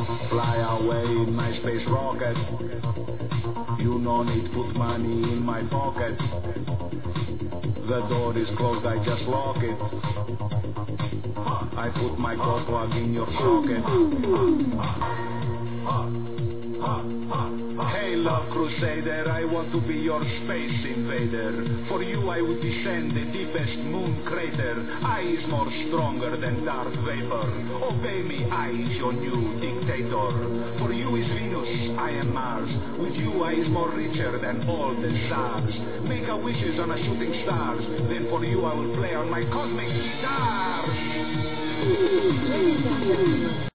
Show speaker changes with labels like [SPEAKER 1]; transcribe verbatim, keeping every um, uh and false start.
[SPEAKER 1] Fly away in my space rocket. You no need put money in my pocket. The door is closed, I just lock it. I put my cold plug in your socket. Hey love crusader, I want to be your space invader. For you I would descend the deepest moon crater. I is more stronger than Darth Vader. Obey me, I is your new dictator. For you is Venus, I am Mars. With you I is more richer than all the stars. Make a wishes on a shooting stars. Then for you I will play on my cosmic guitar.